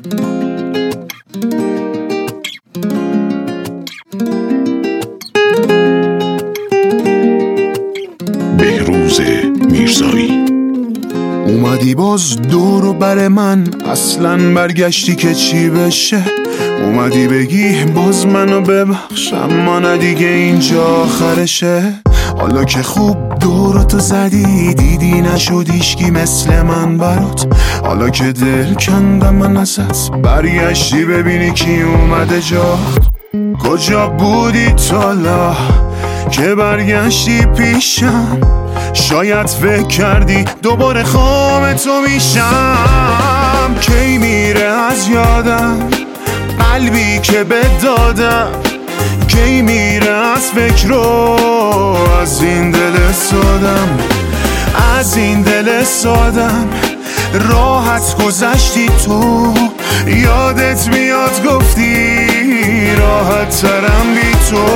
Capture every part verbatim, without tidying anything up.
بهروز میرزایی. اومدی باز دورو بر من، اصلا برگشتی که چی بشه. اومدی بگی باز منو ببخش، اما نه دیگه اینجا آخرشه. حالا که خوب دورتو زدی، دیدی نشد هیچکی مثل من برات. حالا که دل کندم من ازت، برگشتی ببینی کی اومده جات. کجا بودی تالا که برگشتی پیشم؟ شاید فکر کردی دوباره خام تو میشم. کی میره از یادم قلبی که بهت دادم؟ کی میره از فکر رو از این دل سادم؟ از این دل سادم راحت گذشتی تو. یادت میاد گفتی راحت ترم بی تو.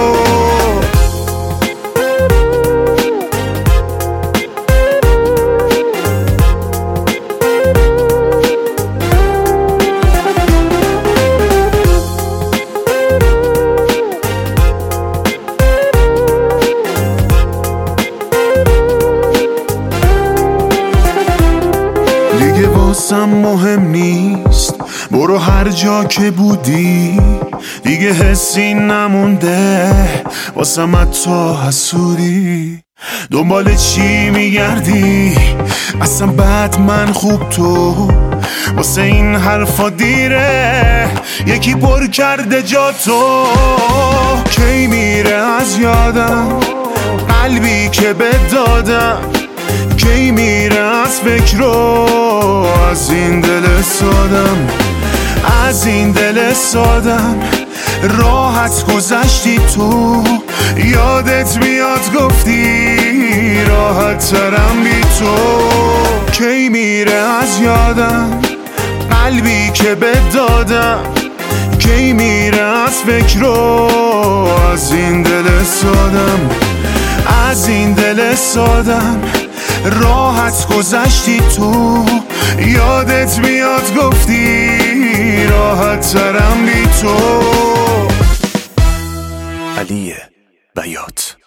دیگه واسم مهم نیست، برو هر جا که بودی. دیگه حسی نمونده واسم حتی حسودی. دنبال چی میگردی؟ اصلا بعد من خوب تو. واسه این حرفا دیره، یکی پر کرده جا تو. کی میره از یادم قلبی که بهت دادم؟ کی میره از فکر رو از این دل سادم؟ از این دل سادم راحت گذشتی تو. یادت میاد گفتی راحت ترم بی تو. کی میره از یادم قلبی که بهت دادم؟ کی میره از فکر رو از این دل سادم؟ از این دل سادم راحت گذشتی تو. یادت میاد گفتی راحت ترم بی تو. علی بیات.